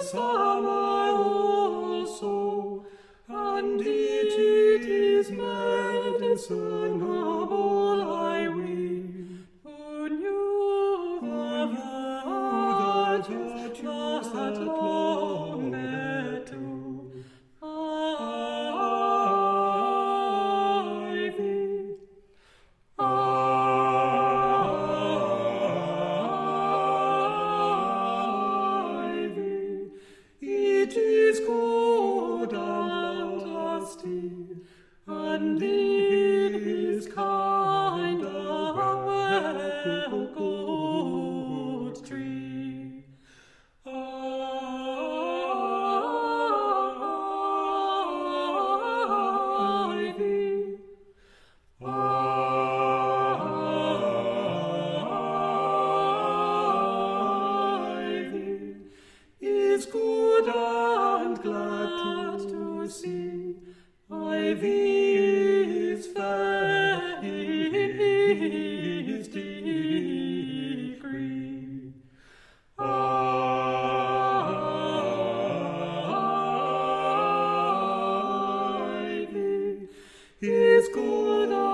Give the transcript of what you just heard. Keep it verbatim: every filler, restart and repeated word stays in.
summer also, and it is medicinable, I ween. Who knew the virtues that long there too? Ivy, ivy, it is good and lusty, and is kind a well good tree. Ivy, ivy, is good and glad to see. Ivy is fair in his degree. Ivy is good